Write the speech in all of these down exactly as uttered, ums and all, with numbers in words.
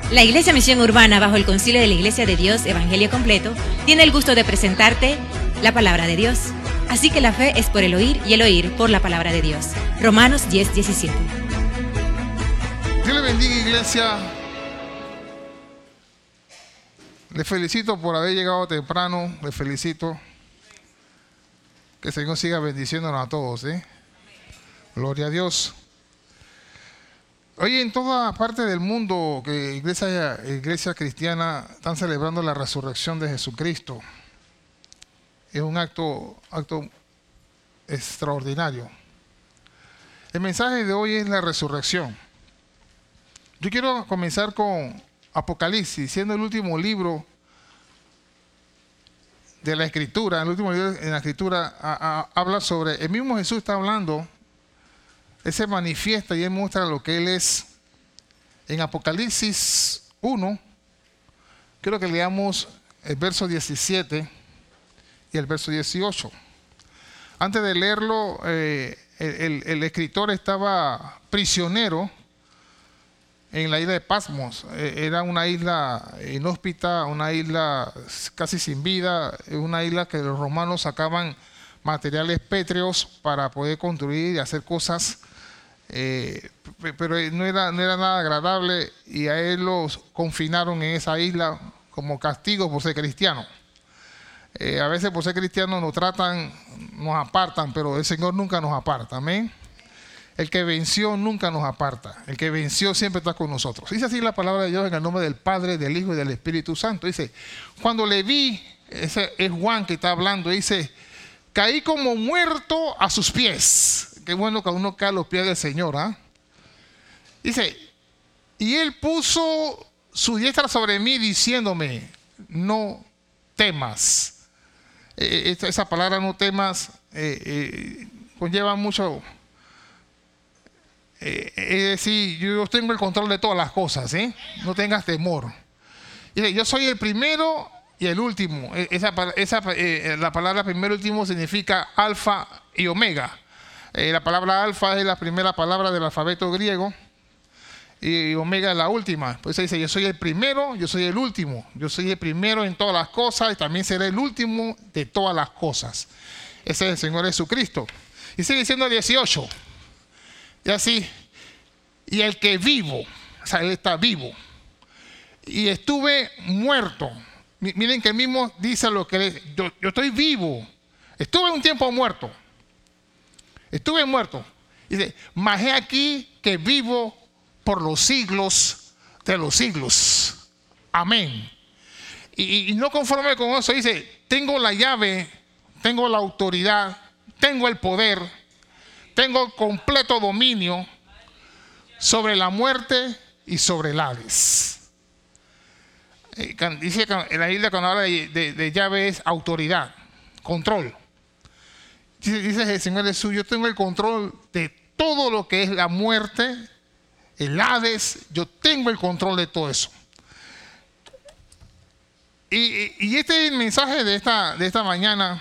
La Iglesia Misión Urbana, bajo el Concilio de la Iglesia de Dios Evangelio Completo, tiene el gusto de presentarte la Palabra de Dios. Así que la fe es por el oír y el oír por la Palabra de Dios. Romanos diez, diecisiete. Dios le bendiga, iglesia. Le felicito por haber llegado temprano. Le felicito. Que el Señor siga bendiciéndonos a todos, ¿eh? Gloria a Dios. Hoy en toda parte del mundo que iglesia, iglesia cristiana están celebrando la resurrección de Jesucristo. Es un acto, acto extraordinario. El mensaje de hoy es la resurrección. Yo quiero comenzar con Apocalipsis, siendo el último libro de la Escritura. El último libro en la Escritura a, a, habla sobre, el mismo Jesús está hablando. Él se manifiesta y Él muestra lo que Él es. En Apocalipsis uno, quiero que leamos el verso diecisiete y el verso dieciocho. Antes de leerlo, eh, el, el, el escritor estaba prisionero en la isla de Patmos. Eh, era una isla inhóspita, una isla casi sin vida, una isla que los romanos sacaban materiales pétreos para poder construir y hacer cosas. Eh, pero no era, no era nada agradable, y a él los confinaron en esa isla como castigo por ser cristiano. Eh, a veces por ser cristiano nos tratan, nos apartan, pero el Señor nunca nos aparta, amén. El que venció nunca nos aparta, el que venció siempre está con nosotros. Dice así la palabra de Dios en el nombre del Padre, del Hijo y del Espíritu Santo. Dice, cuando le vi, ese es Juan que está hablando, dice, caí como muerto a sus pies. Qué bueno que uno cae a los pies del Señor, ¿ah? ¿eh? Dice, y Él puso su diestra sobre mí diciéndome, no temas. Eh, esta, esa palabra no temas eh, eh, conlleva mucho. Eh, es decir, yo tengo el control de todas las cosas, ¿eh? No tengas temor. Dice, yo soy el primero y el último. Esa, esa, eh, la palabra primero y último significa alfa y omega. Eh, la palabra alfa es la primera palabra del alfabeto griego y omega es la última. Por eso dice, yo soy el primero, yo soy el último. Yo soy el primero en todas las cosas y también seré el último de todas las cosas. Ese es el Señor Jesucristo. Y sigue diciendo dieciocho. Y así, y el que vivo, o sea, Él está vivo. Y estuve muerto. Miren que Él mismo dice lo que él, yo, yo estoy vivo. Estuve un tiempo muerto. Estuve muerto. Dice, mas he aquí que vivo por los siglos de los siglos. Amén. Y, y no conforme con eso, dice, tengo la llave, tengo la autoridad, tengo el poder, tengo completo dominio sobre la muerte y sobre el Hades. Eh, dice que en la Biblia cuando habla de, de, de llave es autoridad, control. Dice, dice el Señor Jesús, yo tengo el control de todo lo que es la muerte, el Hades, yo tengo el control de todo eso. Y, y, y este es el mensaje de esta, de esta mañana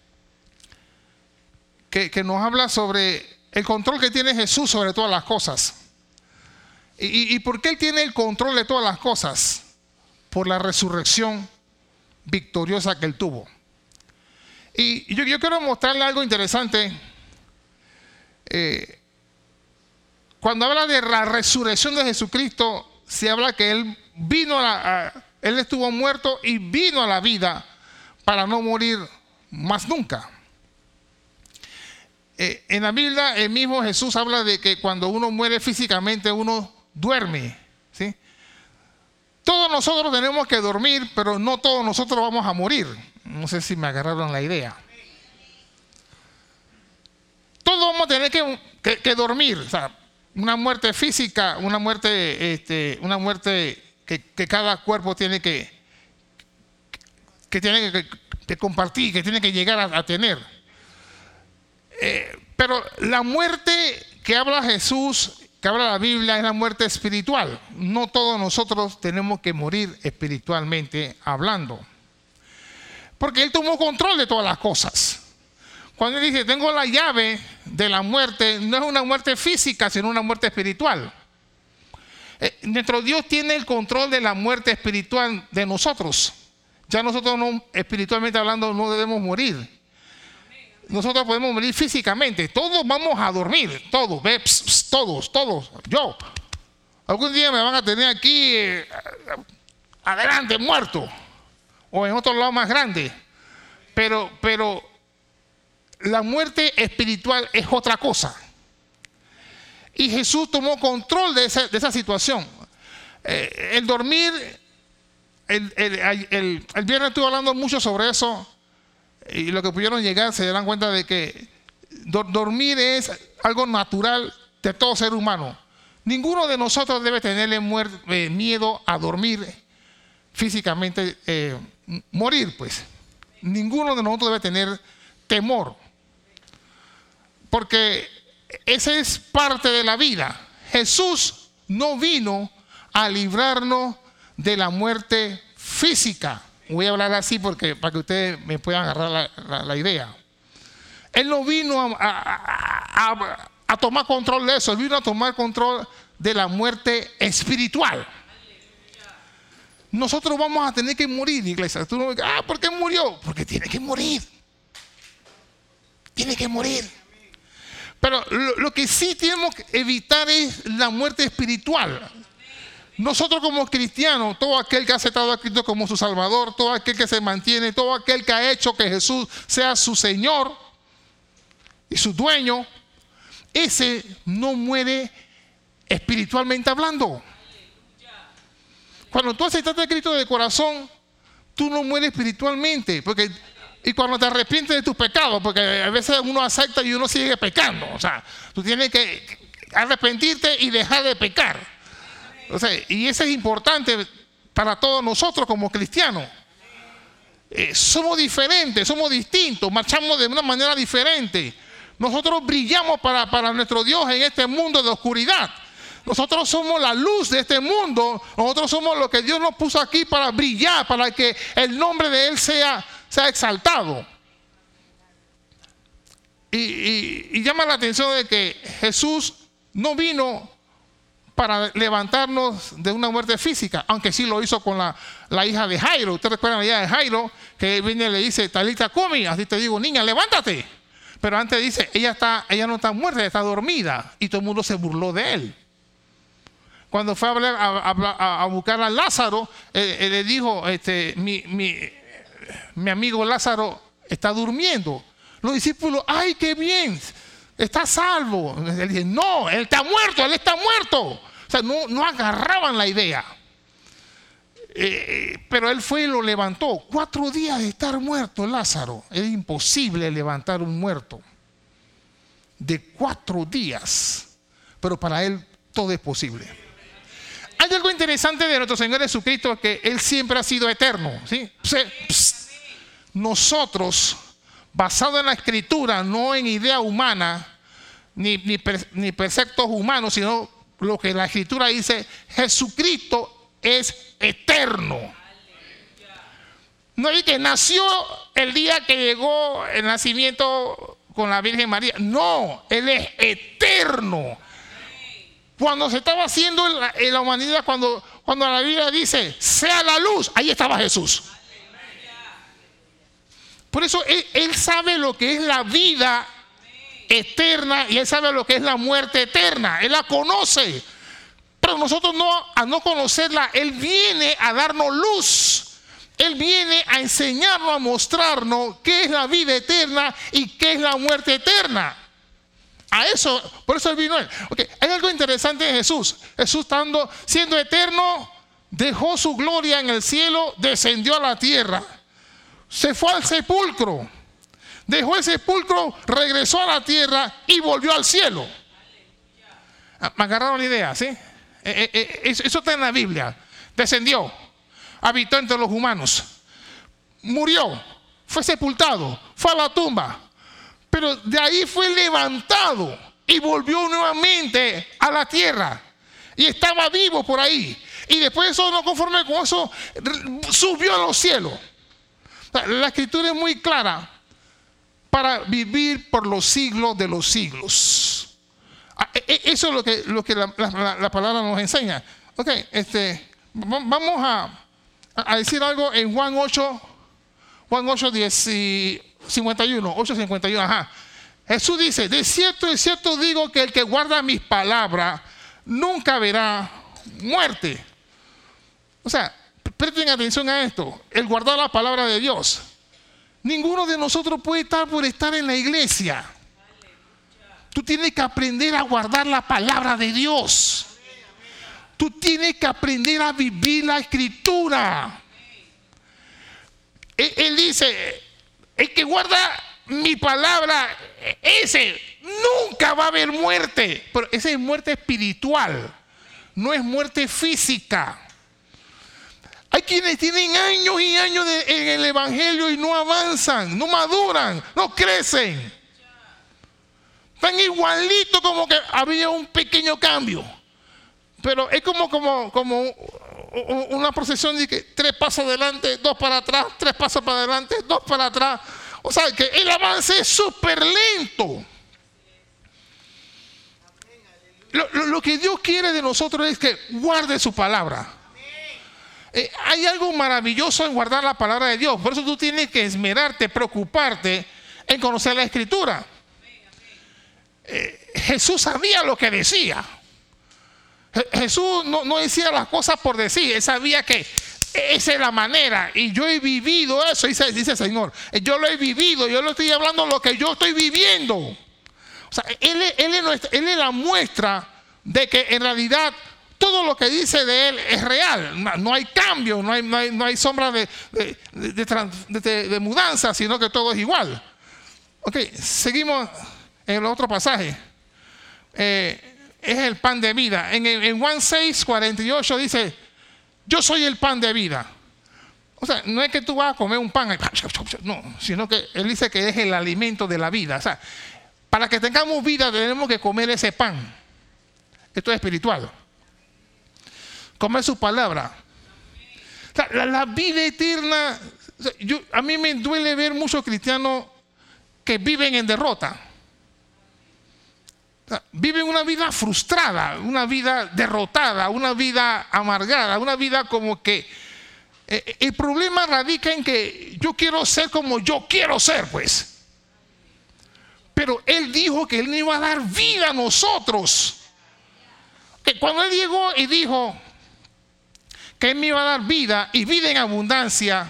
que, que nos habla sobre el control que tiene Jesús sobre todas las cosas. ¿Y, y, y por qué Él tiene el control de todas las cosas? Por la resurrección victoriosa que Él tuvo. Y yo, yo quiero mostrarle algo interesante. Eh, cuando habla de la resurrección de Jesucristo, se habla que Él vino a, la, a Él estuvo muerto y vino a la vida para no morir más nunca. Eh, en la Biblia el mismo Jesús habla de que cuando uno muere físicamente uno duerme, ¿sí? Todos nosotros tenemos que dormir, pero no todos nosotros vamos a morir. No sé si me agarraron la idea. Todos vamos a tener que, que, que dormir. O sea, una muerte física, una muerte, este, una muerte que, que cada cuerpo tiene que, que, tiene que, que compartir, que tiene que llegar a, a tener. Eh, pero la muerte que habla Jesús, que habla la Biblia, es la muerte espiritual. No todos nosotros tenemos que morir espiritualmente hablando. Porque Él tomó control de todas las cosas. Cuando Él dice, tengo la llave de la muerte, no es una muerte física, sino una muerte espiritual. Eh, nuestro Dios tiene el control de la muerte espiritual de nosotros. Ya nosotros, no, espiritualmente hablando, no debemos morir. Nosotros podemos morir físicamente. Todos vamos a dormir. Todos, ¿ve? Pss, pss, todos, todos. Yo. Algún día me van a tener aquí eh, adelante, muerto. O en otro lado más grande. Pero, pero la muerte espiritual es otra cosa. Y Jesús tomó control de esa, de esa situación. Eh, el dormir, el, el, el, el, el viernes estuve hablando mucho sobre eso. Y lo que pudieron llegar se darán cuenta de que do, dormir es algo natural de todo ser humano. Ninguno de nosotros debe tenerle muerte, eh, miedo a dormir físicamente, eh, morir pues. Ninguno de nosotros debe tener temor. Porque esa es parte de la vida. Jesús no vino a librarnos de la muerte física. Voy a hablar así porque para que ustedes me puedan agarrar la, la, la idea. Él no vino a, a, a, a tomar control de eso. Él vino a tomar control de la muerte espiritual. Nosotros vamos a tener que morir, iglesia. Tú no me digas, ah, ¿por qué murió? Porque tiene que morir. Tiene que morir. Pero lo, lo que sí tenemos que evitar es la muerte espiritual. Nosotros como cristianos, todo aquel que ha aceptado a Cristo como su Salvador, todo aquel que se mantiene, todo aquel que ha hecho que Jesús sea su Señor y su dueño, ese no muere espiritualmente hablando. Cuando tú aceptaste a Cristo de corazón, tú no mueres espiritualmente. Porque, y cuando te arrepientes de tus pecados, porque a veces uno acepta y uno sigue pecando. O sea, tú tienes que arrepentirte y dejar de pecar. O sea, y eso es importante para todos nosotros como cristianos. Eh, somos diferentes, somos distintos, marchamos de una manera diferente. Nosotros brillamos para, para nuestro Dios en este mundo de oscuridad. Nosotros somos la luz de este mundo. Nosotros somos lo que Dios nos puso aquí para brillar, para que el nombre de Él sea, sea exaltado. Y, y, y llama la atención de que Jesús no vino para levantarnos de una muerte física, aunque sí lo hizo con la, la hija de Jairo. ¿Ustedes recuerdan la hija de Jairo? Que viene y le dice, Talita cumi, así te digo, niña, levántate. Pero antes dice, ella, está, ella no está muerta, ella está dormida. Y todo el mundo se burló de él. Cuando fue a, hablar, a, a, a buscar a Lázaro, eh, eh, le dijo, este, mi, mi, mi amigo Lázaro está durmiendo. Los discípulos, ay, qué bien, está salvo. Él dice, no, él está muerto, él está muerto. O sea, no, no agarraban la idea. Eh, pero él fue y lo levantó. Cuatro días de estar muerto Lázaro. Es imposible levantar un muerto. De cuatro días. Pero para él todo es posible. Hay algo interesante de nuestro Señor Jesucristo, que Él siempre ha sido eterno, ¿sí? Psst. Nosotros, basado en la Escritura, no en idea humana, ni, ni, ni preceptos humanos, sino lo que la Escritura dice, Jesucristo es eterno. No es que nació el día que llegó el nacimiento con la Virgen María. No, Él es eterno. Cuando se estaba haciendo en la, en la humanidad, cuando, cuando la Biblia dice, sea la luz, ahí estaba Jesús. Por eso él, él sabe lo que es la vida eterna y Él sabe lo que es la muerte eterna. Él la conoce. Pero nosotros no, a no conocerla, Él viene a darnos luz. Él viene a enseñarnos, a mostrarnos qué es la vida eterna y qué es la muerte eterna. A eso, por eso Él vino Él. Okay. Hay algo interesante en Jesús. Jesús, estando, siendo eterno, dejó su gloria en el cielo, descendió a la tierra. Se fue al sepulcro. Dejó el sepulcro, regresó a la tierra y volvió al cielo. ¿Me agarraron la idea? ¿Sí? Eh, eh, eh, eso está en la Biblia. Descendió, habitó entre los humanos, murió, fue sepultado, fue a la tumba. Pero de ahí fue levantado y volvió nuevamente a la tierra. Y estaba vivo por ahí. Y después de eso, no conforme con eso, subió a los cielos. La Escritura es muy clara para vivir por los siglos de los siglos. Eso es lo que, lo que la, la, la palabra nos enseña. Ok, este, vamos a, a decir algo en Juan ocho, Juan ocho, diez y cincuenta y uno, ocho, cincuenta y uno, ajá. Jesús dice, de cierto, de cierto digo que el que guarda mis palabras nunca verá muerte. O sea, presten atención a esto, el guardar la palabra de Dios. Ninguno de nosotros puede estar por estar en la iglesia. Tú tienes que aprender a guardar la palabra de Dios. Tú tienes que aprender a vivir la escritura. Él, él dice, el que guarda mi palabra, ese nunca va a haber muerte. Pero esa es muerte espiritual, no es muerte física. Hay quienes tienen años y años de, en el evangelio y no avanzan, no maduran, no crecen. Están igualitos, como que había un pequeño cambio. Pero es como, como, como una procesión de que tres pasos adelante, dos para atrás, tres pasos para adelante, dos para atrás. O sea, que el avance es súper lento. Lo, lo, lo que Dios quiere de nosotros es que guarde su palabra. Eh, hay algo maravilloso en guardar la palabra de Dios. Por eso tú tienes que esmerarte, preocuparte en conocer la escritura. Eh, Jesús sabía lo que decía. Je- Jesús no, no decía las cosas por decir. Él sabía que esa es la manera. Y yo he vivido eso, dice, dice el Señor. Yo lo he vivido, yo le estoy hablando lo que yo estoy viviendo. O sea, él, él, él, él es la muestra de que en realidad todo lo que dice de él es real. No, no hay cambio, no hay, no hay, no hay sombra de, de, de, de, de, de mudanza, sino que todo es igual. Ok, seguimos en el otro pasaje. Eh, es el pan de vida. En, en Juan seis, cuarenta y ocho dice, yo soy el pan de vida. O sea, no es que tú vas a comer un pan, no, sino que él dice que es el alimento de la vida. O sea, para que tengamos vida tenemos que comer ese pan. Esto es espiritual. Comer su palabra. O sea, la, la vida eterna. O sea, yo, a mí me duele ver muchos cristianos que viven en derrota. O sea, viven una vida frustrada, una vida derrotada, una vida amargada, una vida como que eh, el problema radica en que yo quiero ser como yo quiero ser, pues. Pero Él dijo que Él no iba a dar vida a nosotros. Que cuando Él llegó y dijo que Él me iba a dar vida y vida en abundancia,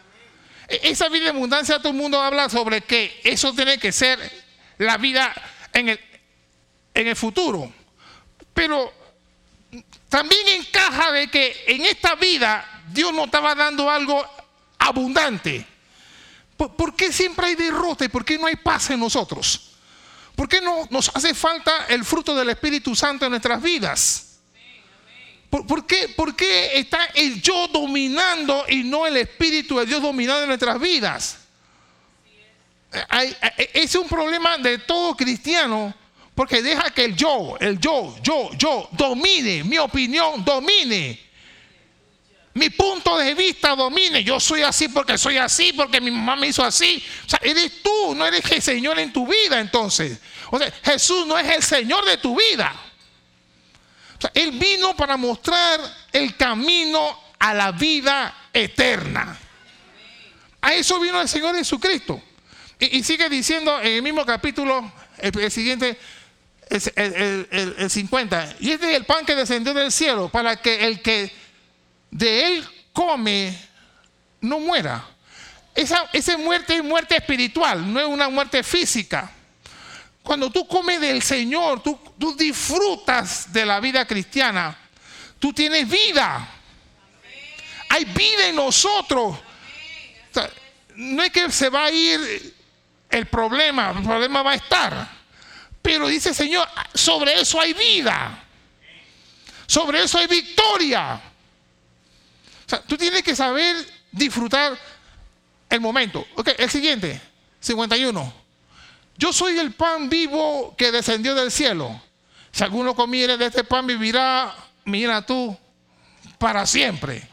esa vida en abundancia todo el mundo habla sobre que eso tiene que ser la vida en el, en el futuro. Pero también encaja de que en esta vida Dios nos estaba dando algo abundante. ¿Por, por qué siempre hay derrota y por qué no hay paz en nosotros? ¿Por qué no nos hace falta el fruto del Espíritu Santo en nuestras vidas? ¿Por, por, qué, ¿Por qué está el yo dominando y no el Espíritu de Dios dominando en nuestras vidas? Hay, es un problema de todo cristiano, porque deja que el yo, el yo, yo, yo domine, mi opinión domine, mi punto de vista domine. Yo soy así porque soy así, porque mi mamá me hizo así. O sea, eres tú, no eres el Señor en tu vida entonces. O sea, Jesús no es el Señor de tu vida. O sea, Él vino para mostrar el camino a la vida eterna. A eso vino el Señor Jesucristo. Y, y sigue diciendo en el mismo capítulo, el, el siguiente, el, el, el, el cincuenta. Y este es el pan que descendió del cielo, para que el que de Él come no muera. Esa, esa muerte es muerte espiritual, no es una muerte física. Cuando tú comes del Señor, tú, tú disfrutas de la vida cristiana. Tú tienes vida. Hay vida en nosotros. O sea, no es que se va a ir el problema, el problema va a estar. Pero dice el Señor, sobre eso hay vida. Sobre eso hay victoria. O sea, tú tienes que saber disfrutar el momento. Ok, el siguiente, cincuenta y uno. Yo soy el pan vivo que descendió del cielo. Si alguno comiere de este pan, vivirá, mira tú, para siempre.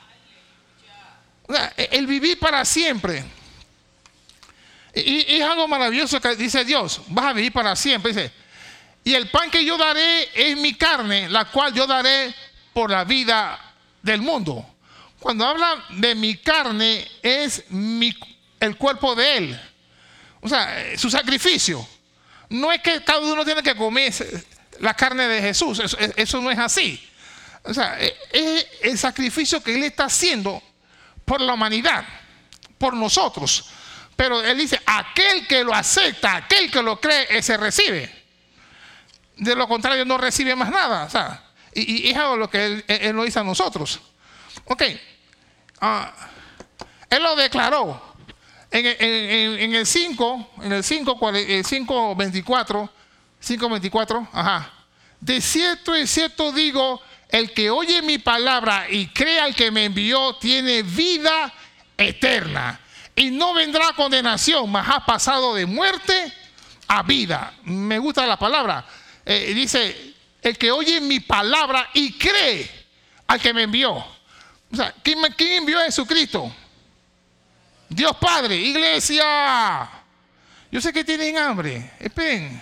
O sea, el vivir para siempre. Y, y es algo maravilloso que dice Dios. Vas a vivir para siempre. Dice, y el pan que yo daré es mi carne, la cual yo daré por la vida del mundo. Cuando habla de mi carne, es mi, el cuerpo de Él. O sea, su sacrificio. No es que cada uno tiene que comer la carne de Jesús. Eso, eso no es así. O sea, es el sacrificio que Él está haciendo por la humanidad, por nosotros. Pero Él dice, aquel que lo acepta, aquel que lo cree, ese recibe. De lo contrario, no recibe más nada. O sea, y, y es algo lo que Él, él lo dice a nosotros. Ok. Uh, él lo declaró. En, en, en, en el cinco, en el cinco, el cinco veinticuatro, cinco veinticuatro, ajá. De cierto, de cierto digo, el que oye mi palabra y cree al que me envió, tiene vida eterna. Y no vendrá condenación, mas ha pasado de muerte a vida. Me gusta la palabra. Eh, dice, el que oye mi palabra y cree al que me envió. O sea, ¿quién, quién envió a Jesucristo? Dios Padre. Iglesia. Yo sé que tienen hambre. Esperen.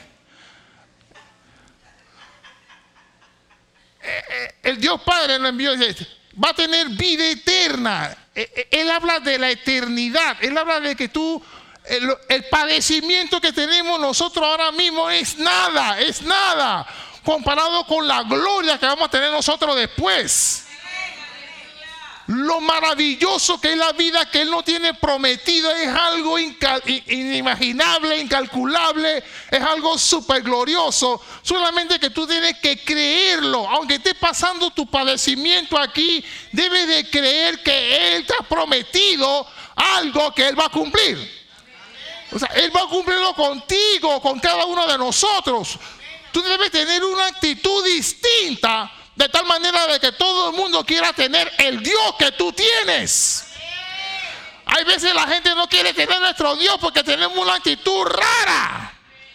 Eh, eh, el Dios Padre lo envió. Va a tener vida eterna. Él habla de la eternidad. Él habla de que tú, el, el padecimiento que tenemos nosotros ahora mismo es nada, es nada comparado con la gloria que vamos a tener nosotros después. Lo maravilloso que es la vida que Él nos tiene prometido es algo inimaginable, incalculable, es algo súper glorioso. Solamente que tú tienes que creerlo. Aunque esté pasando tu padecimiento aquí, debes de creer que Él te ha prometido algo que Él va a cumplir. O sea, Él va a cumplirlo contigo, con cada uno de nosotros. Tú debes tener una actitud distinta, de tal manera de que todo el mundo quiera tener el Dios que tú tienes. Hay veces la gente no quiere tener nuestro Dios porque tenemos una actitud rara.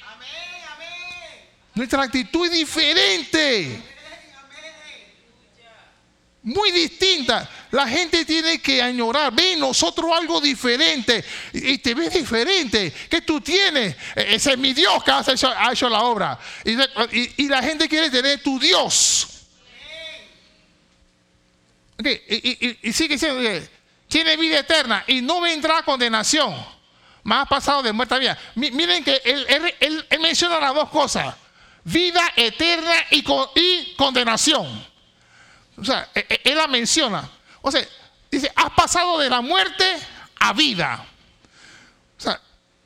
Nuestra actitud es diferente. Muy distinta. La gente tiene que añorar. Ve en nosotros algo diferente. Y te ves diferente. ¿Qué tú tienes? Ese es mi Dios que ha hecho, ha hecho la obra. Y, y, y la gente quiere tener tu Dios. Okay, y, y, y sigue diciendo que tiene vida eterna y no vendrá condenación, más ha pasado de muerte a vida. M miren que él, él, él, él menciona las dos cosas: vida eterna y, con, y condenación. O sea, él, él la menciona. O sea, dice, has pasado de la muerte a vida. O sea,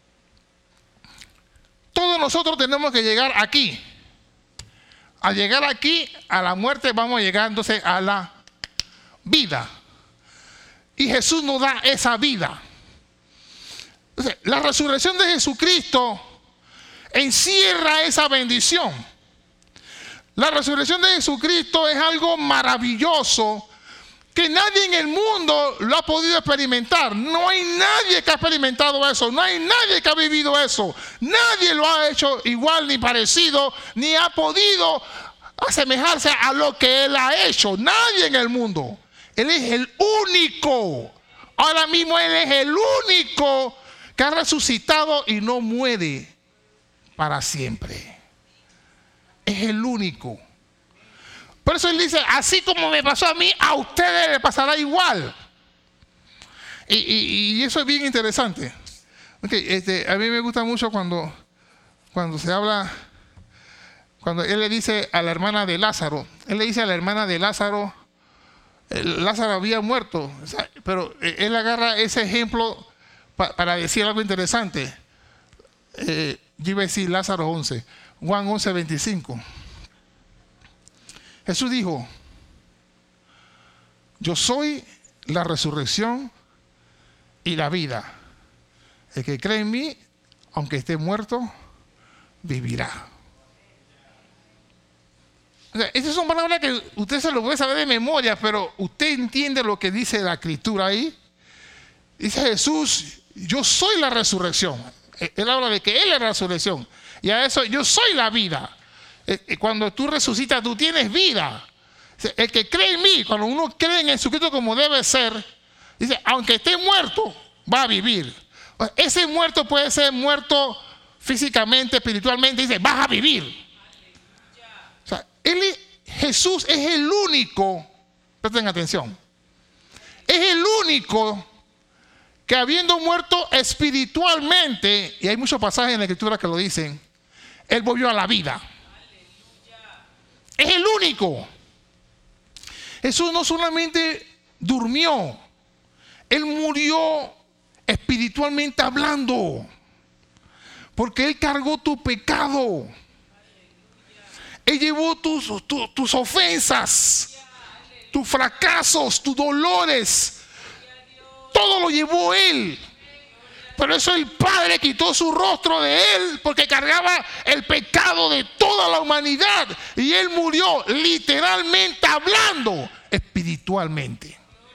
todos nosotros tenemos que llegar aquí. Al llegar aquí a la muerte, vamos a llegar entonces a la vida. Y Jesús nos da esa vida. O sea, la resurrección de Jesucristo encierra esa bendición. La resurrección de Jesucristo es algo maravilloso que nadie en el mundo lo ha podido experimentar. No hay nadie que ha experimentado eso. No hay nadie que ha vivido eso. Nadie lo ha hecho igual ni parecido, ni ha podido asemejarse a lo que Él ha hecho. Nadie en el mundo. Él es el único. Ahora mismo Él es el único que ha resucitado y no muere para siempre. Es el único. Por eso Él dice, así como me pasó a mí, a ustedes les pasará igual. Y, y, y eso es bien interesante. Okay, este, a mí me gusta mucho cuando, cuando se habla, cuando Él le dice a la hermana de Lázaro, Él le dice a la hermana de Lázaro, Lázaro había muerto, o sea, pero Él agarra ese ejemplo pa, para decir algo interesante. Eh, yo iba a decir Lázaro once, Juan once, veinticinco. Jesús dijo, yo soy la resurrección y la vida. El que cree en mí, aunque esté muerto, vivirá. O sea, esas son palabras que usted se lo puede saber de memoria, pero usted entiende lo que dice la Escritura ahí. Dice Jesús, yo soy la resurrección. Él habla de que Él es la resurrección. Y a eso, yo soy la vida. Cuando tú resucitas, tú tienes vida. El que cree en mí, cuando uno cree en Jesucristo como debe ser, dice, aunque esté muerto, va a vivir. Ese muerto puede ser muerto físicamente, espiritualmente, dice, vas a vivir. O sea, él, Jesús es el único, presten atención, es el único que habiendo muerto espiritualmente, y hay muchos pasajes en la Escritura que lo dicen, Él volvió a la vida. Es el único. Jesús no solamente durmió, Él murió espiritualmente hablando, porque Él cargó tu pecado. Él llevó tus, tus, tus ofensas, tus fracasos, tus dolores. Todo lo llevó Él. Por eso el Padre quitó su rostro de Él, porque cargaba el pecado de toda la humanidad. Y Él murió literalmente hablando, espiritualmente.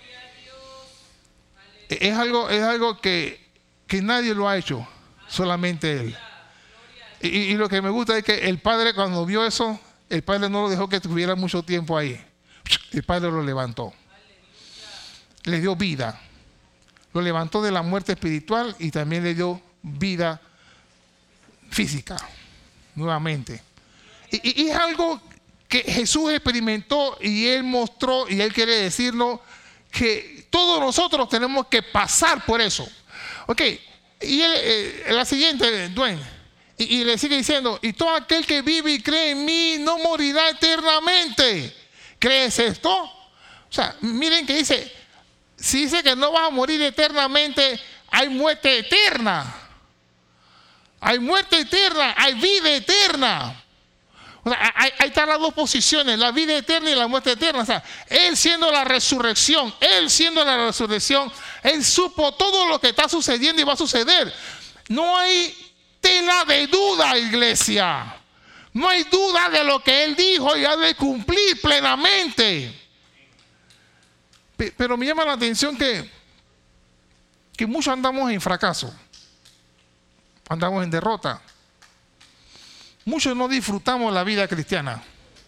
Es algo, es algo que, que nadie lo ha hecho, solamente Él. Y, y lo que me gusta es que el Padre, cuando vio eso, el Padre no lo dejó que estuviera mucho tiempo ahí. El Padre lo levantó. Le dio vida. Lo levantó de la muerte espiritual y también le dio vida física, nuevamente. Y, y, y es algo que Jesús experimentó y Él mostró, y Él quiere decirlo, que todos nosotros tenemos que pasar por eso. Ok, y él, eh, la siguiente, Dwayne, y, y le sigue diciendo, y todo aquel que vive y cree en mí no morirá eternamente. ¿Crees esto? O sea, miren que dice, si dice que no vas a morir eternamente, hay muerte eterna. Hay muerte eterna, hay vida eterna. O sea, ahí, ahí están las dos posiciones, la vida eterna y la muerte eterna. O sea, Él siendo la resurrección, Él siendo la resurrección, Él supo todo lo que está sucediendo y va a suceder. No hay tela de duda, iglesia. No hay duda de lo que Él dijo y ha de cumplir plenamente. Pero me llama la atención que, que muchos andamos en fracaso, andamos en derrota. Muchos no disfrutamos la vida cristiana.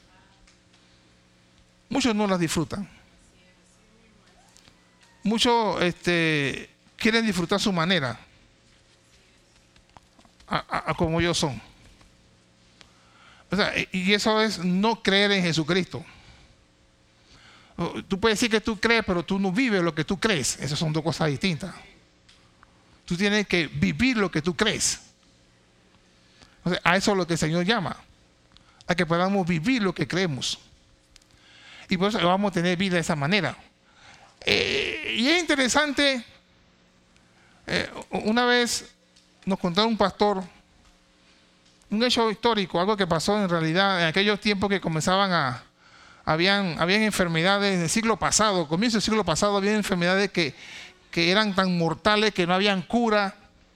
Muchos no la disfrutan. Muchos este, quieren disfrutar su manera, a, a, a como ellos son. O sea, y eso es no creer en Jesucristo. Tú puedes decir que tú crees, pero tú no vives lo que tú crees. Esas son dos cosas distintas. Tú tienes que vivir lo que tú crees. O sea, a eso es lo que el Señor llama. A que podamos vivir lo que creemos. Y por eso vamos a tener vida de esa manera. Eh, y es interesante, eh, una vez nos contó un pastor un hecho histórico, algo que pasó en realidad en aquellos tiempos que comenzaban a Habían, habían enfermedades en el siglo pasado, comienzo del siglo pasado, había enfermedades que, que eran tan mortales que no habían cura.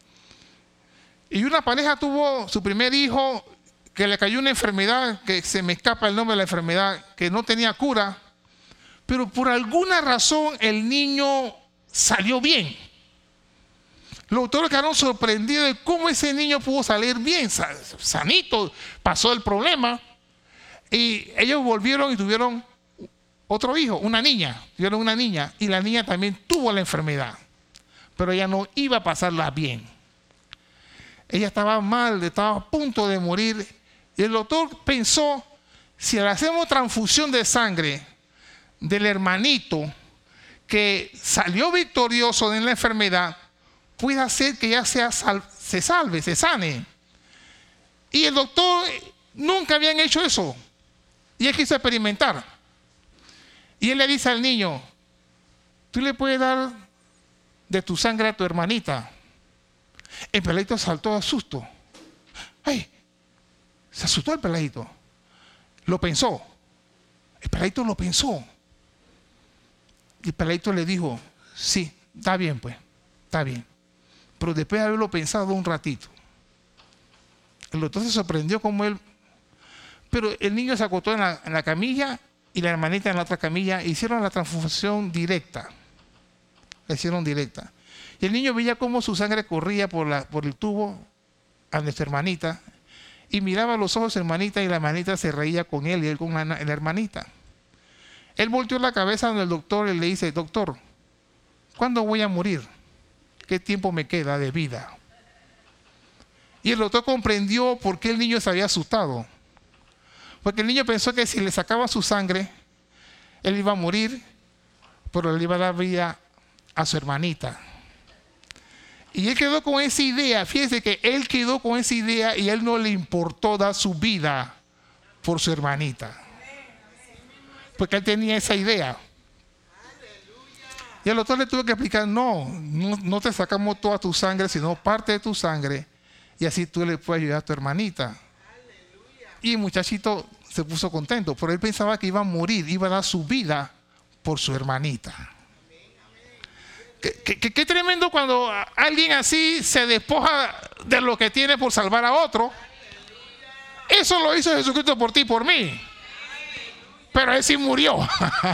Y una pareja tuvo su primer hijo, que le cayó una enfermedad, que se me escapa el nombre de la enfermedad, que no tenía cura, pero por alguna razón el niño salió bien. Los doctores quedaron sorprendidos de cómo ese niño pudo salir bien, sanito, pasó el problema. Y ellos volvieron y tuvieron otro hijo, una niña, tuvieron una niña, y la niña también tuvo la enfermedad, pero ella no iba a pasarla bien. Ella estaba mal, estaba a punto de morir, y el doctor pensó, si le hacemos transfusión de sangre del hermanito que salió victorioso en la enfermedad, puede hacer que ella sea sal- se salve, se sane. Y el doctor nunca habían hecho eso. Y él quiso experimentar. Y él le dice al niño, tú le puedes dar de tu sangre a tu hermanita. El peladito saltó de susto. ¡Ay! Se asustó el peladito. Lo pensó. El peladito lo pensó. Y el peladito le dijo, sí, está bien pues, está bien. Pero después de haberlo pensado un ratito, el doctor se sorprendió como él. Pero el niño se acostó en la, en la camilla y la hermanita en la otra camilla. Hicieron la transfusión directa. La hicieron directa. Y el niño veía cómo su sangre corría por, la, por el tubo a nuestra hermanita. Y miraba a los ojos de su hermanita y la hermanita se reía con él y él con la, la hermanita. Él volteó la cabeza donde el doctor y le dice, doctor, ¿cuándo voy a morir? ¿Qué tiempo me queda de vida? Y el doctor comprendió por qué el niño se había asustado. Porque el niño pensó que si le sacaban su sangre, él iba a morir, pero le iba a dar vida a su hermanita. Y él quedó con esa idea. Fíjense que él quedó con esa idea y él no le importó dar su vida por su hermanita. Porque él tenía esa idea. Y al doctor le tuvo que explicar, no, no, no te sacamos toda tu sangre, sino parte de tu sangre. Y así tú le puedes ayudar a tu hermanita. Y el muchachito se puso contento, pero él pensaba que iba a morir, iba a dar su vida por su hermanita. Qué, qué, qué tremendo cuando alguien así se despoja de lo que tiene por salvar a otro. Eso lo hizo Jesucristo por ti y por mí. Pero Él sí murió.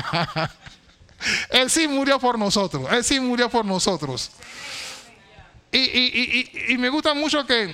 Él sí murió por nosotros. Él sí murió por nosotros. Y, y, y, y me gusta mucho que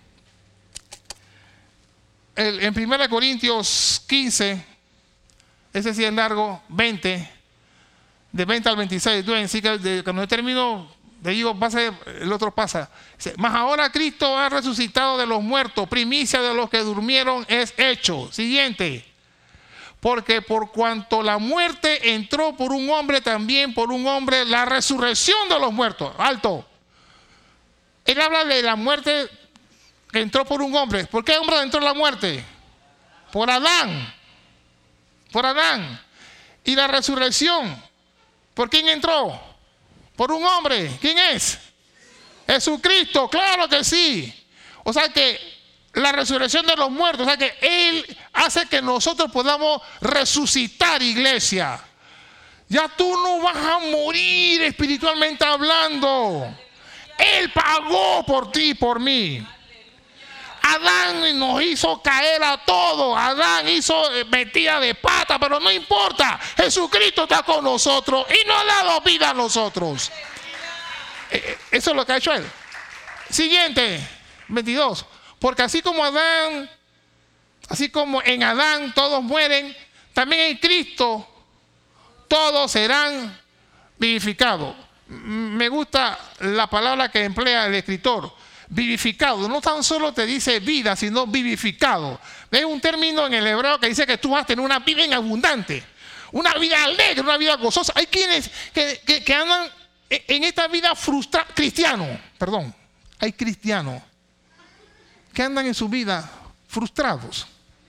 el, en primera Corintios quince, ese sí es largo, veinte, de veinte al veintiséis, así que de, cuando yo termino, de digo, pasa, el otro pasa. Mas ahora Cristo ha resucitado de los muertos, primicia de los que durmieron es hecho. Siguiente. Porque por cuanto la muerte entró por un hombre, también por un hombre la resurrección de los muertos. Alto. Él habla de la muerte que entró por un hombre. ¿Por qué hombre entró la muerte? Por Adán. Por Adán. Y la resurrección, ¿por quién entró? Por un hombre. ¿Quién es? Jesucristo, claro que sí. O sea que la resurrección de los muertos, o sea que Él hace que nosotros podamos resucitar, iglesia. Ya tú no vas a morir espiritualmente hablando. Él pagó por ti y por mí. Adán nos hizo caer a todos. Adán hizo metida de pata, pero no importa. Jesucristo está con nosotros y nos ha dado vida a nosotros. Eso es lo que ha hecho Él. Siguiente, veintidós. Porque así como Adán, así como en Adán todos mueren, también en Cristo todos serán vivificados. Me gusta la palabra que emplea el escritor, vivificado. No tan solo te dice vida, sino vivificado. Es un término en el hebreo que dice que tú vas a tener una vida en abundante, una vida alegre, una vida gozosa. Hay quienes que, que, que andan en esta vida frustrada, cristiano, perdón, hay cristianos que andan en su vida frustrados.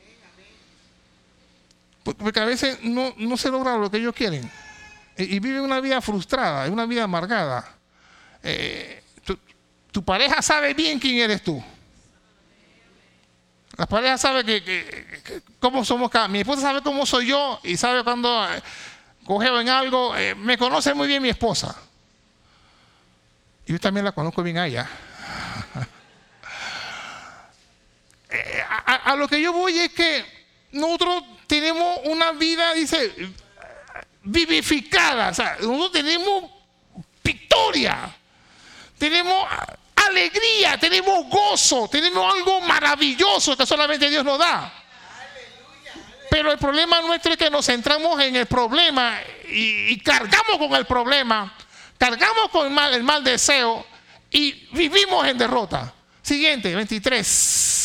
Porque a veces no, no se logra lo que ellos quieren. Y, y viven una vida frustrada, una vida amargada. Eh, tu, tu pareja sabe bien quién eres tú. La pareja sabe que, que, que cómo somos cada. Mi esposa sabe cómo soy yo y sabe cuando eh, cogeo en algo. Eh, me conoce muy bien mi esposa. Y yo también la conozco bien a ella. eh, a, a lo que yo voy es que nosotros tenemos una vida, dice, vivificada. O sea, nosotros tenemos victoria, tenemos alegría, tenemos gozo, tenemos algo maravilloso que solamente Dios nos da. Pero el problema nuestro es que nos centramos en el problema y, y cargamos con el problema, cargamos con el mal, el mal deseo y vivimos en derrota. Siguiente, veintitrés.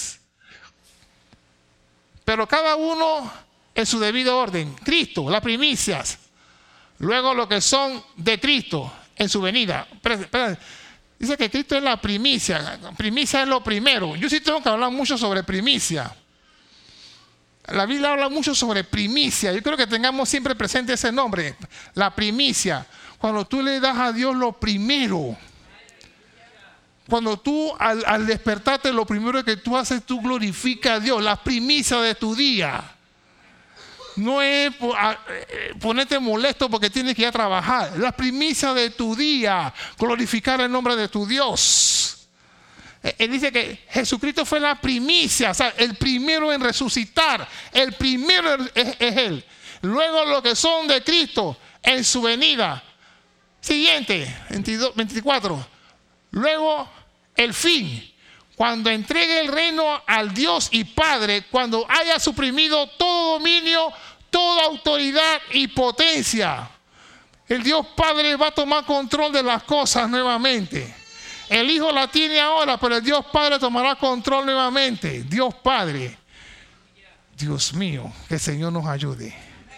Pero cada uno en su debido orden. Cristo, las primicias. Luego lo que son de Cristo en su venida. Dice que Cristo es la primicia. Primicia es lo primero. Yo sí tengo que hablar mucho sobre primicia. La Biblia habla mucho sobre primicia. Yo creo que tengamos siempre presente ese nombre. La primicia. Cuando tú le das a Dios lo primero. Cuando tú al, al despertarte, lo primero que tú haces, tú glorificas a Dios. La primicia de tu día. No es ponerte molesto porque tienes que ir a trabajar. La primicia de tu día. Glorificar el nombre de tu Dios. Él dice que Jesucristo fue la primicia. O sea, el primero en resucitar. El primero es, es Él. Luego lo que son de Cristo en su venida. Siguiente, veintidós, veinticuatro. Luego el fin, cuando entregue el reino al Dios y Padre, cuando haya suprimido todo dominio, toda autoridad y potencia. El Dios Padre va a tomar control de las cosas nuevamente. El Hijo la tiene ahora, pero el Dios Padre tomará control nuevamente. Dios Padre. Dios mío, que el Señor nos ayude.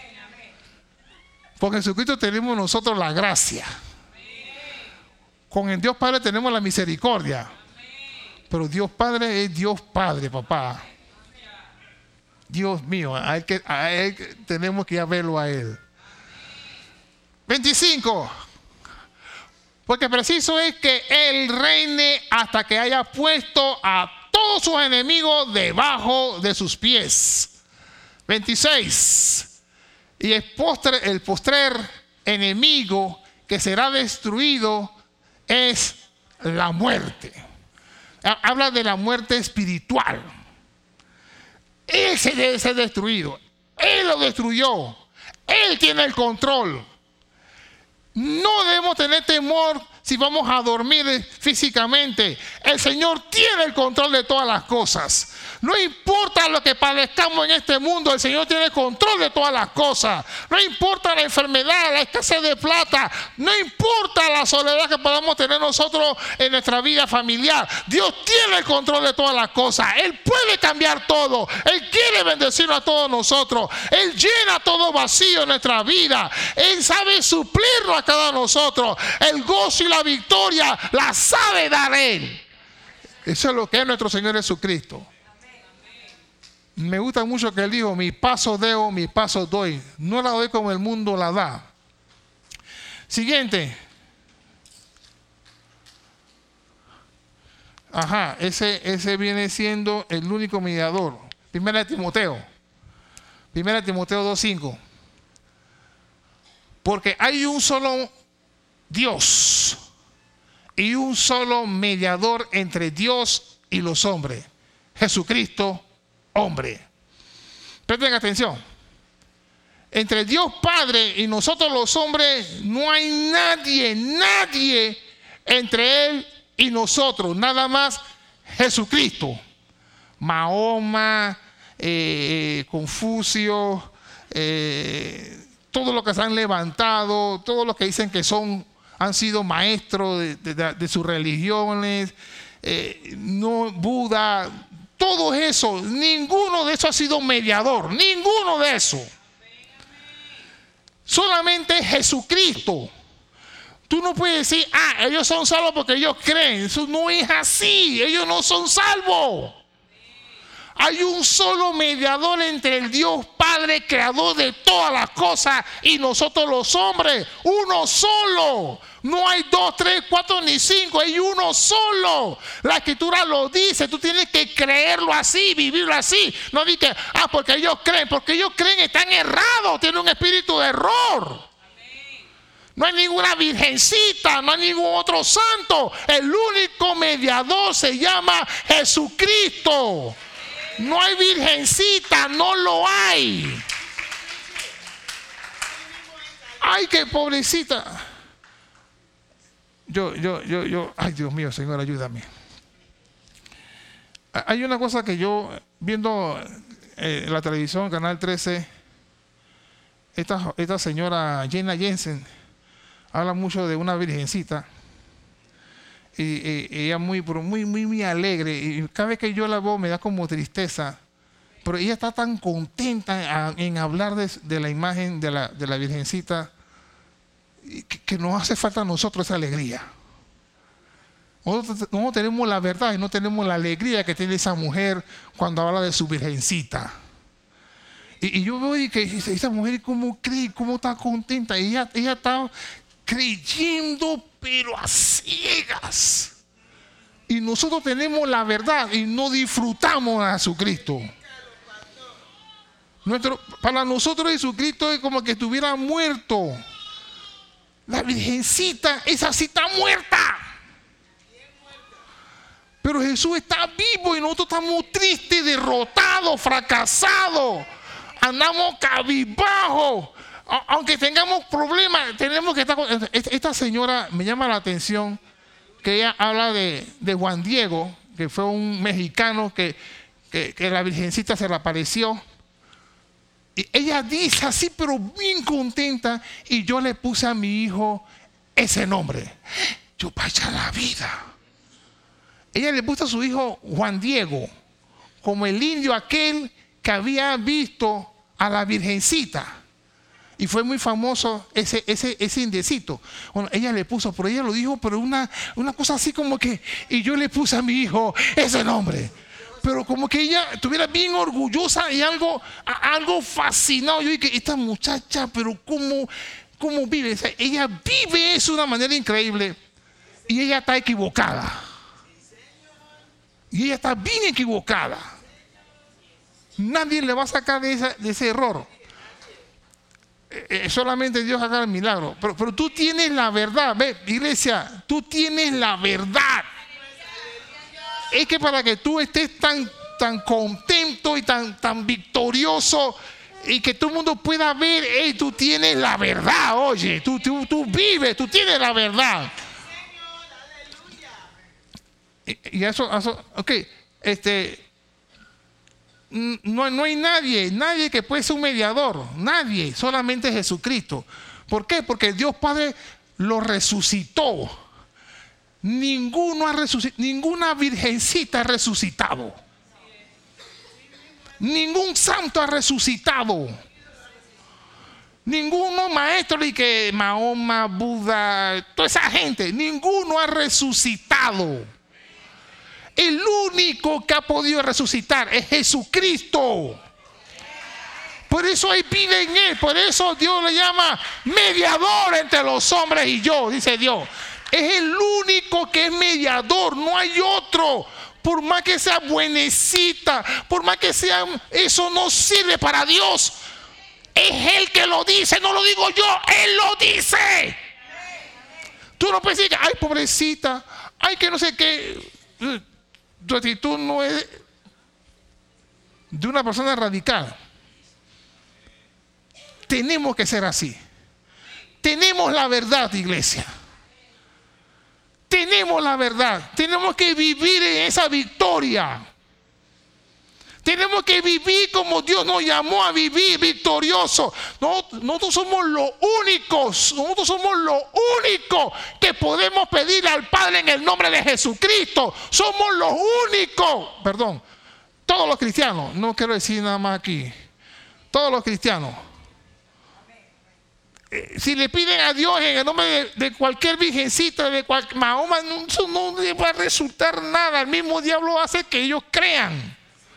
Con Jesucristo tenemos nosotros la gracia. Con el Dios Padre tenemos la misericordia. Pero Dios Padre es Dios Padre, papá. Dios mío, a él, que, a él tenemos que ir a verlo a Él. veinticinco. Porque preciso es que Él reine hasta que haya puesto a todos sus enemigos debajo de sus pies. veintiséis. Y el, postre, el postrer enemigo que será destruido es la muerte. Habla de la muerte espiritual. Ese debe ser destruido. Él lo destruyó. Él tiene el control. No debemos tener temor si vamos a dormir físicamente. El Señor tiene el control de todas las cosas. No importa lo que padezcamos en este mundo, el Señor tiene el control de todas las cosas. No importa la enfermedad, la escasez de plata, no importa la soledad que podamos tener nosotros en nuestra vida familiar. Dios tiene el control de todas las cosas. Él puede cambiar todo. Él quiere bendecirnos a todos nosotros. Él llena todo vacío en nuestra vida. Él sabe suplirlo a cada nosotros. El gozo y la victoria la sabe dar Él. Eso es lo que es nuestro Señor Jesucristo. Me gusta mucho que Él dijo: mi paso deo, mi paso doy. No la doy como el mundo la da. Siguiente. Ajá, ese, ese viene siendo el único mediador. Primera de Timoteo. Primera de Timoteo dos cinco. Porque hay un solo Dios y un solo mediador entre Dios y los hombres, Jesucristo, hombre. Presten atención. Entre Dios Padre y nosotros los hombres no hay nadie, nadie entre Él y nosotros, nada más Jesucristo. Mahoma, eh, Confucio, eh, todos los que se han levantado, todos los que dicen que son, han sido maestros de, de, de sus religiones, eh, no, Buda, todo eso, ninguno de esos ha sido mediador, ninguno de esos. Solamente Jesucristo. Tú no puedes decir: ah, ellos son salvos porque ellos creen. Eso no es así. Ellos no son salvos. Hay un solo mediador entre el Dios Padre, creador de todas las cosas, y nosotros los hombres. Uno solo. No hay dos, tres, cuatro ni cinco. Hay uno solo. La Escritura lo dice. Tú tienes que creerlo así, vivirlo así. No digas: ah, porque ellos creen. Porque ellos creen, están errados. Tienen un espíritu de error. No hay ninguna virgencita, no hay ningún otro santo. El único mediador se llama Jesucristo. No hay virgencita, no lo hay. Ay, qué pobrecita. Yo, yo, yo, yo, ay, Dios mío, Señor, ayúdame. Hay una cosa que yo, viendo eh, la televisión, Canal trece, esta, esta señora Jenna Jensen habla mucho de una virgencita. Y, y, y ella muy, muy, muy, muy alegre. Y cada vez que yo la veo me da como tristeza. Pero ella está tan contenta en, en hablar de, de la imagen de la, de la virgencita, que, que nos hace falta a nosotros esa alegría. Nosotros no tenemos la verdad y no tenemos la alegría que tiene esa mujer cuando habla de su virgencita. Y, y yo veo que esa mujer cómo cree, cómo está contenta. Y ella, ella está creyendo, pero a ciegas. Y nosotros tenemos la verdad y no disfrutamos a Jesucristo. Nuestro, para nosotros Jesucristo es como que estuviera muerto. La virgencita, esa sí está muerta. Pero Jesús está vivo y nosotros estamos tristes, derrotados, fracasados. Andamos cabizbajos. Aunque tengamos problemas, tenemos que estar con... Esta señora me llama la atención que ella habla de, de Juan Diego, que fue un mexicano que, que, que la virgencita se le apareció. Y ella dice así, pero bien contenta: y yo le puse a mi hijo ese nombre. Yo para echar la vida. Ella le puso a su hijo Juan Diego, como el indio aquel que había visto a la Virgencita. Y fue muy famoso ese, ese, ese indecito. Bueno, ella le puso, pero ella lo dijo, pero una, una cosa así como que, y yo le puse a mi hijo ese nombre. Pero como que ella estuviera bien orgullosa y algo, algo fascinado. Yo dije, esta muchacha, pero cómo, cómo vive. O sea, ella vive eso de una manera increíble. Y ella está equivocada. Y ella está bien equivocada. Nadie le va a sacar de, esa, de ese error. Eh, solamente Dios haga el milagro. Pero, pero tú tienes la verdad. Ve, iglesia, tú tienes la verdad. Es que para que tú estés tan, tan contento y tan, tan victorioso y que todo el mundo pueda ver, hey, tú tienes la verdad, oye, tú, tú, tú vives, tú tienes la verdad. Y, y eso, eso, ok, este, no, no hay nadie, nadie que pueda ser un mediador, nadie, solamente Jesucristo. ¿Por qué? Porque Dios Padre lo resucitó. Ninguno ha resucitado, ninguna virgencita ha resucitado. Ningún santo ha resucitado. Ninguno maestro y que Mahoma, Buda, toda esa gente, ninguno ha resucitado. El único que ha podido resucitar es Jesucristo. Por eso hay vida en Él. Por eso Dios le llama mediador entre los hombres y yo, dice Dios. Es el único que es mediador, no hay otro. Por más que sea buenecita, por más que sea, eso no sirve para Dios. Es Él que lo dice, no lo digo yo, Él lo dice. Tú no puedes decir, ay, pobrecita, ay, que no sé qué. Tu actitud no es de una persona radical. Tenemos que ser así. Tenemos la verdad, iglesia. Tenemos la verdad. Tenemos que vivir en esa victoria. Tenemos que vivir como Dios nos llamó a vivir, victorioso. Nosotros, nosotros somos los únicos, nosotros somos los únicos que podemos pedirle al Padre en el nombre de Jesucristo. Somos los únicos, perdón, todos los cristianos, no quiero decir nada más aquí, todos los cristianos. Si le piden a Dios en el nombre de, de cualquier virgencita, de cualquier Mahoma, no, eso no le va a resultar nada. El mismo diablo hace que ellos crean.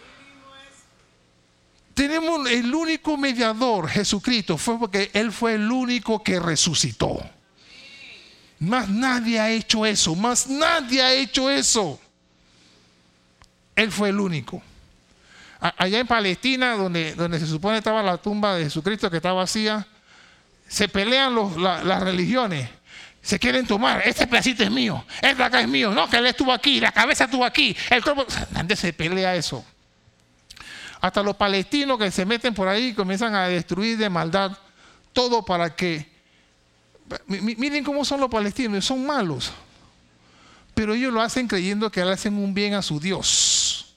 Tenemos el único mediador, Jesucristo, fue porque Él fue el único que resucitó. Más nadie ha hecho eso, más nadie ha hecho eso. Él fue el único. Allá en Palestina, donde, donde se supone estaba la tumba de Jesucristo, que está vacía, se pelean los, la, las religiones, se quieren tomar, este pedacito es mío, este acá es mío, no, que él estuvo aquí, la cabeza estuvo aquí, el cuerpo, ¿dónde se pelea eso? Hasta los palestinos que se meten por ahí comienzan a destruir de maldad todo para que, miren cómo son los palestinos, son malos, pero ellos lo hacen creyendo que le hacen un bien a su Dios.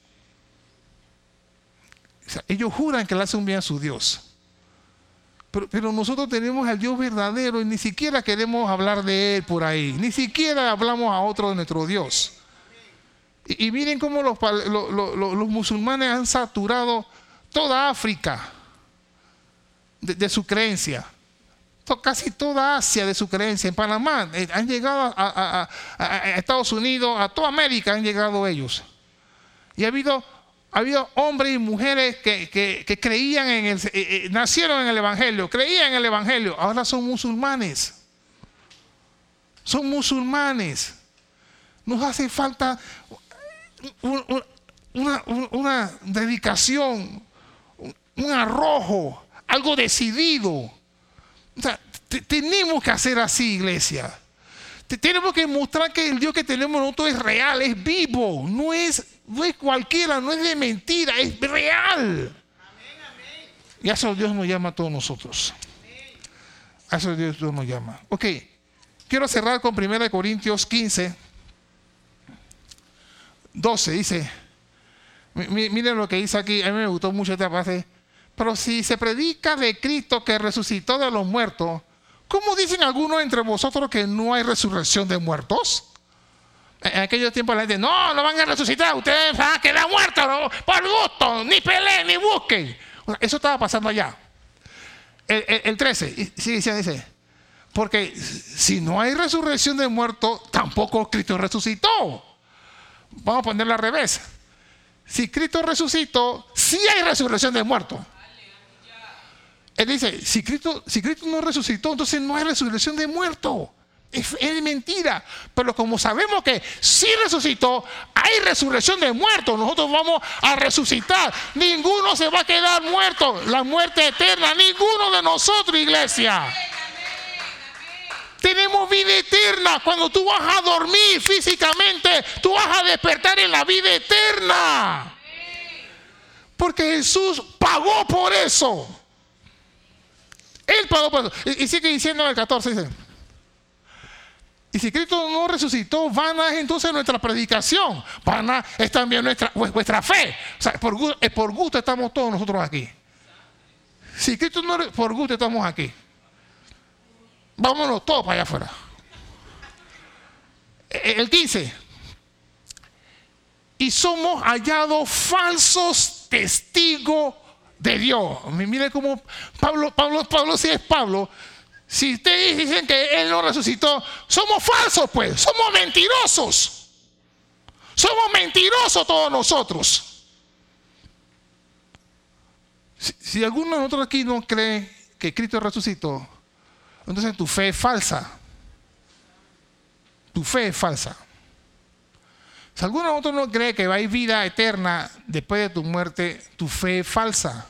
O sea, ellos juran que le hacen un bien a su Dios. Pero, pero nosotros tenemos al Dios verdadero y ni siquiera queremos hablar de Él por ahí. Ni siquiera hablamos a otro de nuestro Dios. Y, y miren cómo los, los, los, los musulmanes han saturado toda África de, de su creencia. To, casi toda Asia de su creencia. En Panamá eh, han llegado a, a, a, a Estados Unidos, a toda América han llegado ellos. Y ha habido... Ha habido hombres y mujeres que, que, que creían en el, eh, eh, nacieron en el Evangelio, creían en el Evangelio, ahora son musulmanes. Son musulmanes. Nos hace falta un, un, una, una dedicación, un, un arrojo, algo decidido. O sea, tenemos que hacer así, iglesia. Tenemos que mostrar que el Dios que tenemos nosotros es real, es vivo, no es, no es cualquiera, no es de mentira, es real. Amén, amén. Y a eso Dios nos llama a todos nosotros. Amén. A eso Dios, Dios nos llama. Ok, quiero cerrar con primera de Corintios quince, doce. Dice, miren lo que dice aquí, a mí me gustó mucho esta frase. Pero si se predica de Cristo que resucitó de los muertos, ¿cómo dicen algunos entre vosotros que no hay resurrección de muertos? En aquellos tiempos la gente, no, no van a resucitar, ustedes van a quedar muertos, ¿no? Por gusto, ni peleen, ni busquen. O sea, eso estaba pasando allá. El, el, el trece, sigue diciendo, dice, porque si no hay resurrección de muertos, tampoco Cristo resucitó. Vamos a ponerlo al revés. Si Cristo resucitó, sí hay resurrección de muertos. Él dice, si Cristo, si Cristo no resucitó, entonces no hay resurrección de muertos. Es, es mentira. Pero como sabemos que sí resucitó, hay resurrección de muertos. Nosotros vamos a resucitar. Ninguno se va a quedar muerto. La muerte eterna, ninguno de nosotros, iglesia. Tenemos vida eterna. Cuando tú vas a dormir físicamente, tú vas a despertar en la vida eterna. Porque Jesús pagó por eso. Él pagó por eso. Y, y sigue diciendo en el catorce, dice, y si Cristo no resucitó, vana es entonces nuestra predicación. Vana es también nuestra, vuestra fe. O sea, por, por gusto estamos todos nosotros aquí. Si Cristo no, por gusto estamos aquí. Vámonos todos para allá afuera. El quince. Y somos hallados falsos testigos de Dios. Mire cómo Pablo, Pablo, Pablo sí es Pablo. Si ustedes dicen que Él no resucitó, somos falsos pues, somos mentirosos. Somos mentirosos todos nosotros. Si, si alguno de nosotros aquí no cree que Cristo resucitó, entonces tu fe es falsa. Tu fe es falsa. Si alguno de nosotros no cree que va a haber vida eterna después de tu muerte, tu fe es falsa.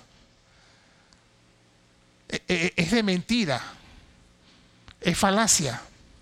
Es de mentira. Es falacia.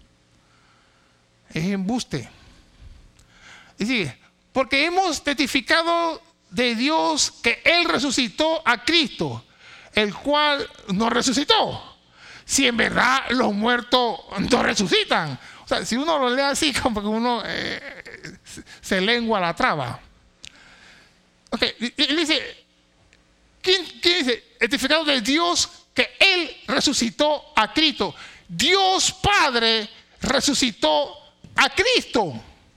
Es embuste. Y sigue, porque hemos testificado de Dios que Él resucitó a Cristo, el cual no resucitó. Si en verdad los muertos no resucitan. O sea, si uno lo lee así, como que uno eh, se lengua la traba. Ok, y dice, ¿quién, quién dice? Testificado de Dios que Él resucitó a Cristo. Dios Padre resucitó a Cristo.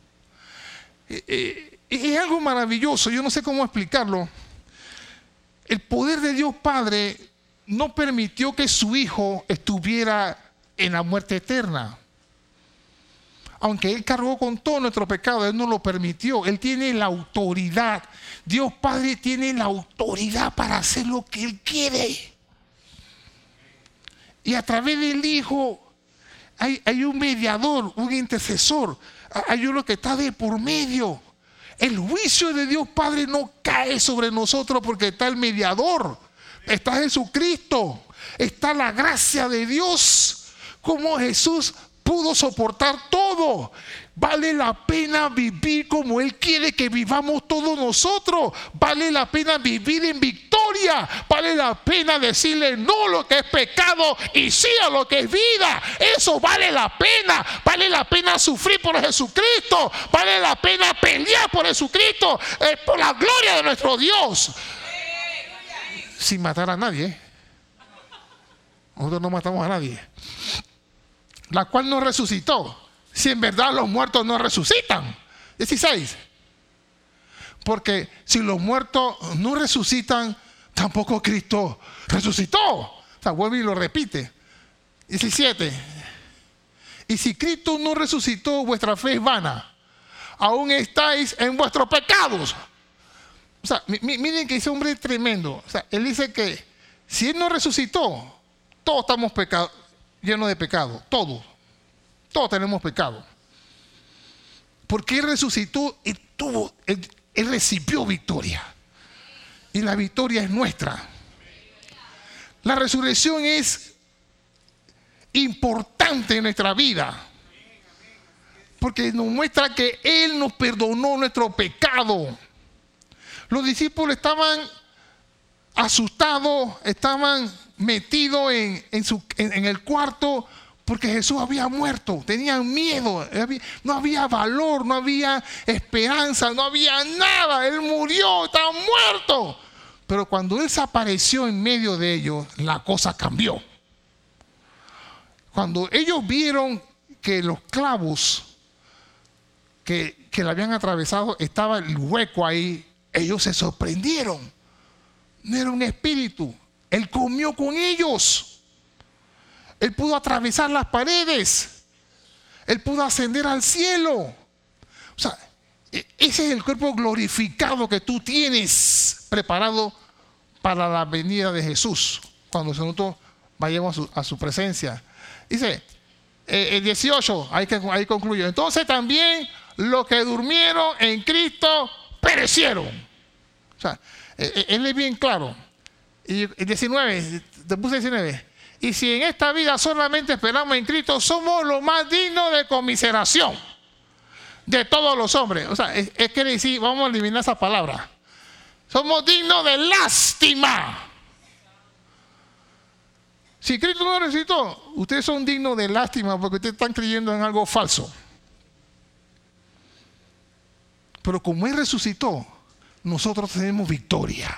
Y es algo maravilloso, yo no sé cómo explicarlo. El poder de Dios Padre no permitió que su Hijo estuviera en la muerte eterna. Aunque Él cargó con todo nuestro pecado, Él no lo permitió. Él tiene la autoridad. Dios Padre tiene la autoridad para hacer lo que Él quiere. Y a través del Hijo hay, hay un mediador, un intercesor. Hay uno que está de por medio. El juicio de Dios Padre no cae sobre nosotros porque está el mediador. Está Jesucristo. Está la gracia de Dios. Como Jesús pudo soportar todo. Vale la pena vivir como Él quiere que vivamos todos nosotros. Vale la pena vivir en victoria. Vale la pena decirle no a lo que es pecado y sí a lo que es vida. Eso vale la pena. Vale la pena sufrir por Jesucristo. Vale la pena pelear por Jesucristo. Eh, por la gloria de nuestro Dios. Sin matar a nadie. Nosotros no matamos a nadie. La cual no resucitó. Si en verdad los muertos no resucitan. dieciséis. Porque si los muertos no resucitan, tampoco Cristo resucitó. O sea, vuelve y lo repite. diecisiete. Y si Cristo no resucitó, vuestra fe es vana. Aún estáis en vuestros pecados. O sea, miren que ese hombre es tremendo. O sea, él dice que si Él no resucitó, todos estamos pecados, llenos de pecado. Todos. Todos tenemos pecado. Porque Él resucitó y tuvo, él, él recibió victoria. Y la victoria es nuestra. La resurrección es importante en nuestra vida. Porque nos muestra que Él nos perdonó nuestro pecado. Los discípulos estaban asustados, estaban metidos en, en, su, en, en el cuarto porque Jesús había muerto. Tenían miedo, no había valor, no había esperanza, no había nada. Él murió, estaba muerto. Pero cuando Él se apareció en medio de ellos, la cosa cambió. Cuando ellos vieron que los clavos que, que la habían atravesado, estaba el hueco ahí. Ellos se sorprendieron. No era un espíritu. Él comió con ellos. Él pudo atravesar las paredes. Él pudo ascender al cielo. O sea, ese es el cuerpo glorificado que tú tienes preparado para la venida de Jesús, cuando nosotros vayamos a su, a su presencia. Dice eh, el dieciocho, ahí, que, ahí concluyo. Entonces también los que durmieron en Cristo perecieron. O sea, eh, él es bien claro. Y el diecinueve, te puse diecinueve. Y si en esta vida solamente esperamos en Cristo, somos los más dignos de conmiseración de todos los hombres. O sea, es, es quiere decir, vamos a eliminar esa palabra. Somos dignos de lástima. Si Cristo no resucitó, ustedes son dignos de lástima porque ustedes están creyendo en algo falso. Pero como Él resucitó, nosotros tenemos victoria.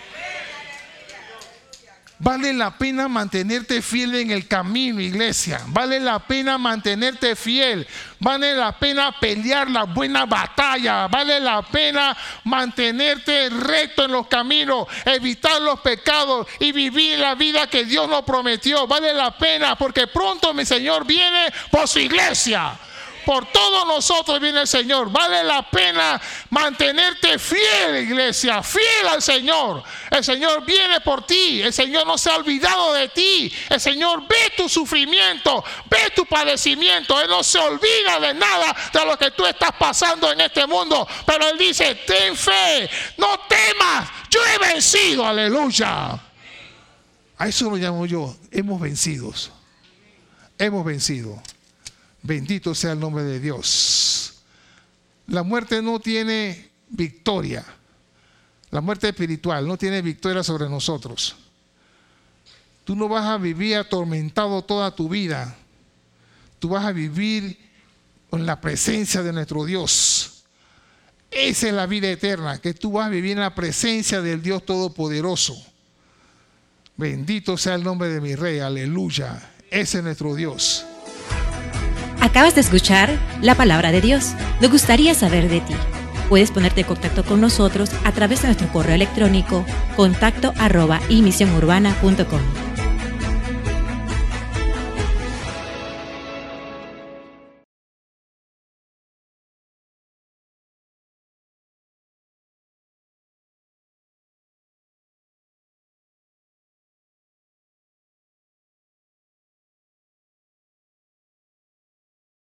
Vale la pena mantenerte fiel en el camino, iglesia. Vale la pena mantenerte fiel. Vale la pena pelear la buena batalla. Vale la pena mantenerte recto en los caminos, evitar los pecados y vivir la vida que Dios nos prometió. Vale la pena porque pronto mi Señor viene por su iglesia. Por todos nosotros viene el Señor. Vale la pena mantenerte fiel, iglesia, fiel al Señor. El Señor viene por ti. El Señor no se ha olvidado de ti. El Señor ve tu sufrimiento, ve tu padecimiento. Él no se olvida de nada de lo que tú estás pasando en este mundo. Pero Él dice, ten fe, no temas, yo he vencido, aleluya. A eso lo llamo yo, hemos vencido. Hemos vencido. Bendito sea el nombre de Dios. La muerte no tiene victoria. La muerte espiritual no tiene victoria sobre nosotros. Tú no vas a vivir atormentado toda tu vida. Tú vas a vivir con la presencia de nuestro Dios. Esa es la vida eterna, que tú vas a vivir en la presencia del Dios Todopoderoso. Bendito sea el nombre de mi Rey. Aleluya. Ese es nuestro Dios. Acabas de escuchar la palabra de Dios. Nos gustaría saber de ti. Puedes ponerte en contacto con nosotros a través de nuestro correo electrónico contacto arroba y misión urbana punto com.